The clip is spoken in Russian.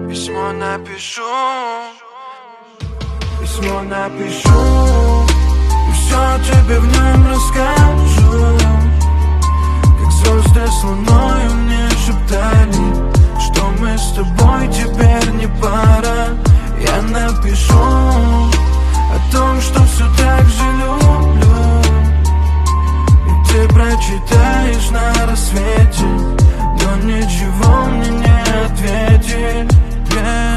Письмо напишу, письмо напишу, и все тебе в нем расскажу. Как звезды с луною мне шептали, что мы с тобой теперь не пара. Я напишу о том, что все так же люблю, и ты прочитаешь на рассвете, но ничего мне не ответишь.